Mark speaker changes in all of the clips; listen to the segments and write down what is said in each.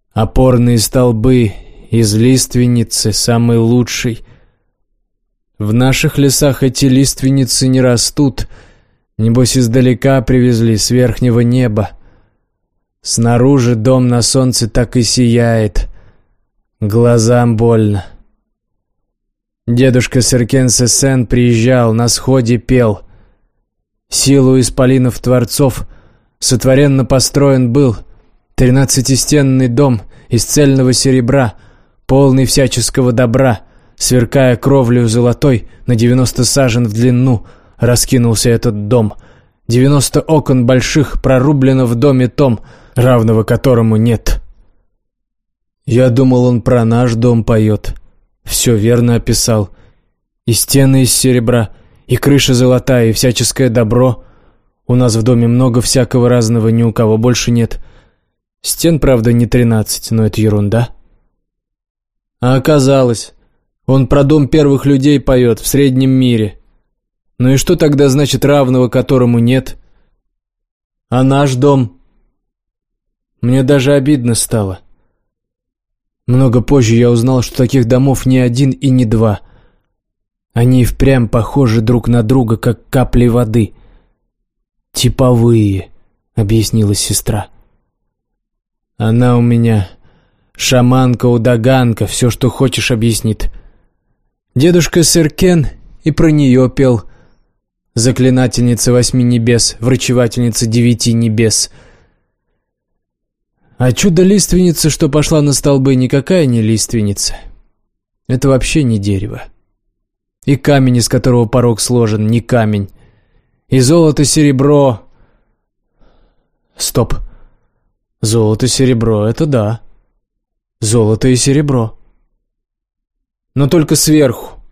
Speaker 1: Опорные столбы из лиственницы самый лучший. В наших лесах эти лиственницы не растут. Небось, издалека привезли, с верхнего неба. Снаружи дом на солнце так и сияет. Глазам больно. Дедушка Серкен-Сесен приезжал, на сходе пел. Силу исполинов-творцов сотворенно построен был 13-стенный дом из цельного серебра, полный всяческого добра, сверкая кровлею золотой, на 90 сажен в длину раскинулся этот дом. 90 окон больших прорублено в доме том, равного которому нет. Я думал, он про наш дом поет. Все верно описал. И стены из серебра, и крыша золотая, и всяческое добро. У нас в доме много всякого разного, ни у кого больше нет. Стен, правда, не 13, но это ерунда. А оказалось, он про дом первых людей поет в среднем мире. Ну и что тогда значит равного которому нет? А наш дом? Мне даже обидно стало. Много позже я узнал, что таких домов не один и не два. Они и впрямь похожи друг на друга, как капли воды. «Типовые», — объяснила сестра. Она у меня шаманка-удаганка, все, что хочешь, объяснит. Дедушка Серкен и про нее пел. Заклинательница 8 небес, врачевательница 9 небес. А чудо-лиственница, что пошла на столбы, никакая не лиственница. Это вообще не дерево. И камень, из которого порог сложен, не камень. И золото-серебро... Стоп. Золото-серебро — это да. Золото и серебро. Но только сверху.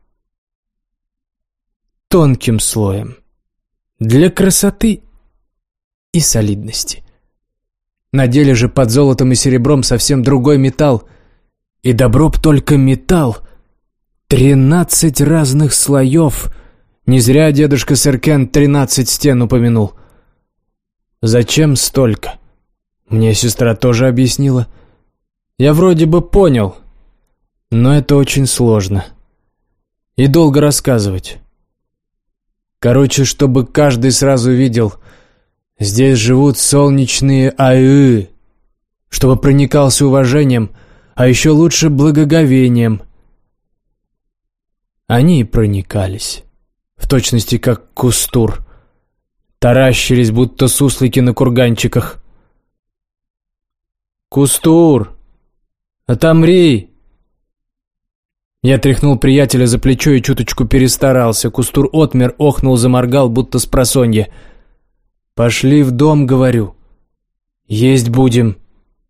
Speaker 1: Тонким слоем. Для красоты и солидности. На деле же под золотом и серебром совсем другой металл. И добро б только металл. 13 разных слоев. Не зря дедушка Серкен 13 стен упомянул. Зачем столько? Мне сестра тоже объяснила. Я вроде бы понял, но это очень сложно. И долго рассказывать. Короче, чтобы каждый сразу видел, здесь живут солнечные аы, чтобы проникался уважением, а еще лучше благоговением. Они и проникались, в точности как Кустур. Таращились, будто суслики на курганчиках. «Кустур! Отомри!» Я тряхнул приятеля за плечо и чуточку перестарался. Кустур отмер, охнул, заморгал, будто спросонья. «Пошли в дом, — говорю. Есть будем».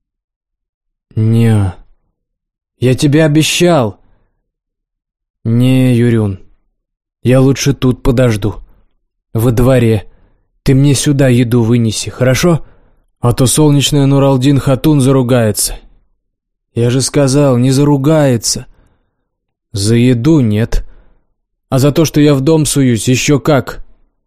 Speaker 1: «Не, я тебе обещал». «Не, Юрюн, я лучше тут подожду. Во дворе. Ты мне сюда еду вынеси, хорошо? А то солнечная Нуралдин Хатун заругается». «Я же сказал, не заругается». «За еду нет. А за то, что я в дом суюсь, еще как».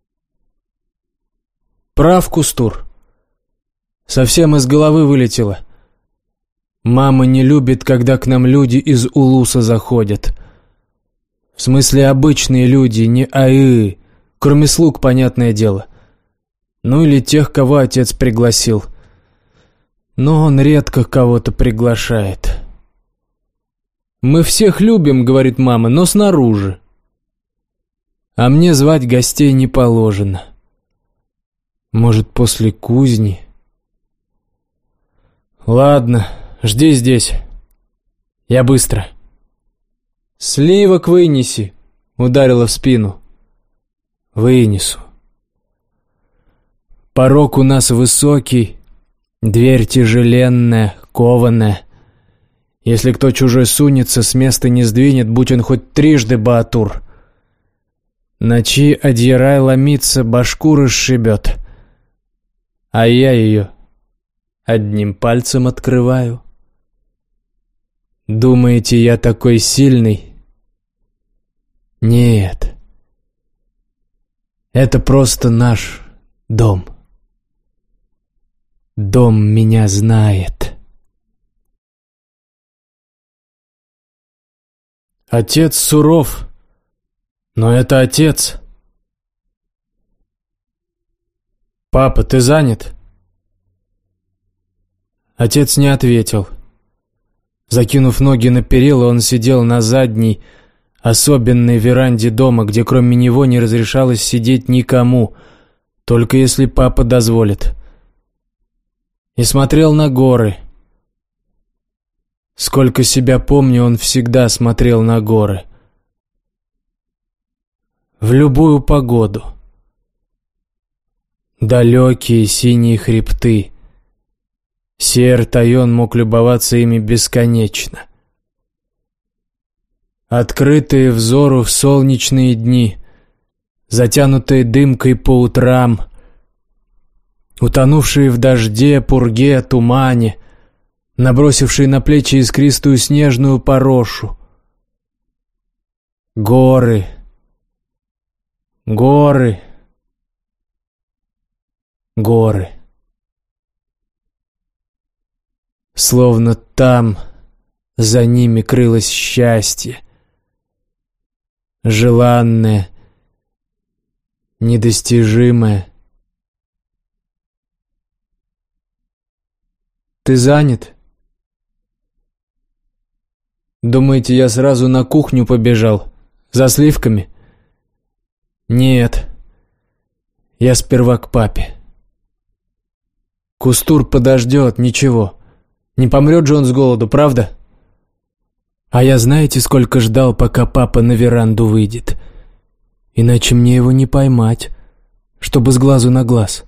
Speaker 1: «Прав, Кустур. Совсем из головы вылетело. Мама не любит, когда к нам люди из Улуса заходят. В смысле, обычные люди, не аы, кроме слуг, понятное дело. Ну или тех, кого отец пригласил. Но он редко кого-то приглашает». «Мы всех любим, — говорит мама, — но снаружи. А мне звать гостей не положено. Может, после кузни?» «Ладно, жди здесь. Я быстро». «Сливок вынеси», — ударила в спину. «Вынесу». Порог у нас высокий, дверь тяжеленная, кованая. Если кто чужой сунется, с места не сдвинет, будь он хоть трижды баатур. Ночи Адьярай ломится, башку расшибет, а я ее одним пальцем открываю. Думаете, я такой сильный? Нет. Это просто наш дом. Дом меня знает. Отец суров, но это отец. «Папа, ты занят?» Отец не ответил. Закинув ноги на перила, он сидел на задней, особенной веранде дома, где кроме него не разрешалось сидеть никому, только если папа дозволит. И смотрел на горы. Сколько себя помню, он всегда смотрел на горы. В любую погоду. Далекие синие хребты. Сер Тайон мог любоваться ими бесконечно. Открытые взору в солнечные дни, затянутые дымкой по утрам, утонувшие в дожде, пурге, тумане, набросившие на плечи искристую снежную порошу. Горы, горы, горы. Словно там за ними крылось счастье, желанное, недостижимое. «Ты занят?» «Думаете, я сразу на кухню побежал? За сливками?» «Нет. Я сперва к папе. Кустур подождет, ничего. Не помрет же он с голоду, правда? А я знаете, сколько ждал, пока папа на веранду выйдет? Иначе мне его не поймать, чтобы с глазу на глаз.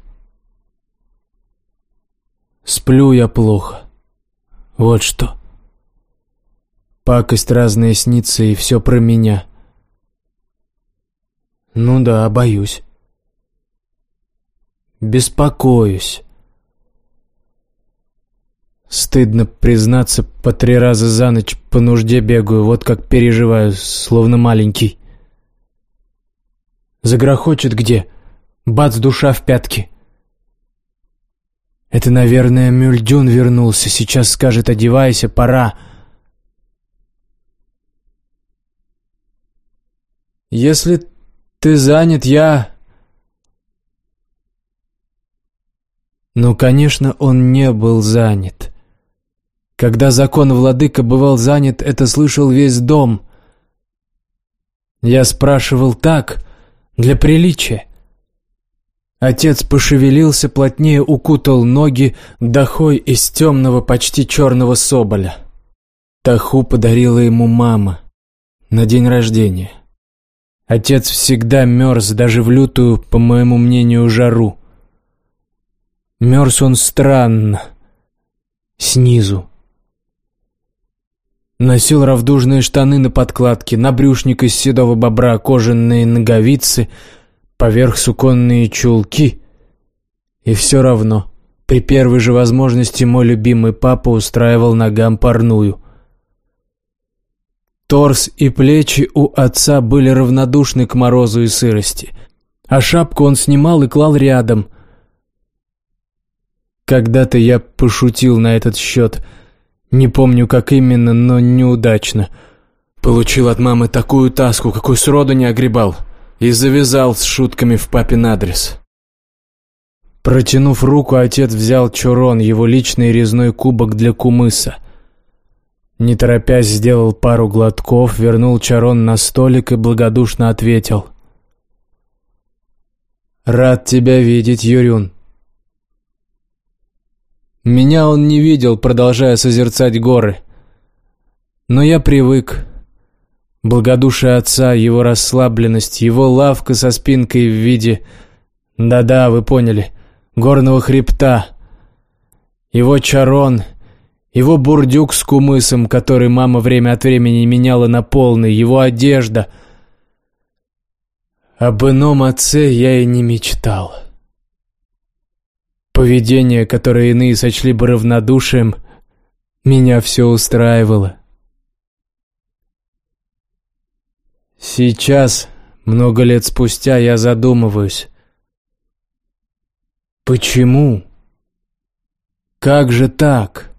Speaker 1: Сплю я плохо. Вот что. Пакость разная снится, и все про меня. Ну да, боюсь. Беспокоюсь. Стыдно признаться, по 3 раза за ночь по нужде бегаю, вот как переживаю, словно маленький. Загрохочет где? Бац, душа в пятки. Это, наверное, Мюльдюн вернулся, сейчас скажет: одевайся, пора. Если ты занят, я... Ну, конечно, он не был занят. Когда закон-владыка бывал занят, это слышал весь дом. Я спрашивал так, для приличия. Отец пошевелился, плотнее укутал ноги дахой из темного, почти черного соболя. Даху подарила ему мама на день рождения. Отец всегда мерз, даже в лютую, по моему мнению, жару. Мерз он странно, снизу. Носил равдужные штаны на подкладке, набрюшник из седого бобра, кожаные ноговицы, поверх суконные чулки. И все равно, при первой же возможности мой любимый папа устраивал ногам парную. Торс и плечи у отца были равнодушны к морозу и сырости, а шапку он снимал и клал рядом. Когда-то я пошутил на этот счет. Не помню, как именно, но неудачно. Получил от мамы такую таску, какой сроду не огребал, и завязал с шутками в папин адрес. Протянув руку, отец взял чорон, его личный резной кубок для кумыса. Не торопясь, сделал пару глотков, вернул чорон на столик и благодушно ответил: «Рад тебя видеть, Юрюн». Меня он не видел, продолжая созерцать горы. Но я привык. Благодушие отца, его расслабленность, его лавка со спинкой в виде... Да-да, вы поняли. Горного хребта. Его чарон, его бурдюк с кумысом, который мама время от времени меняла на полный, его одежда. Об ином отце я и не мечтал. Поведение, которое иные сочли бы равнодушием, меня все устраивало. Сейчас, много лет спустя, я задумываюсь. Почему? Как же так?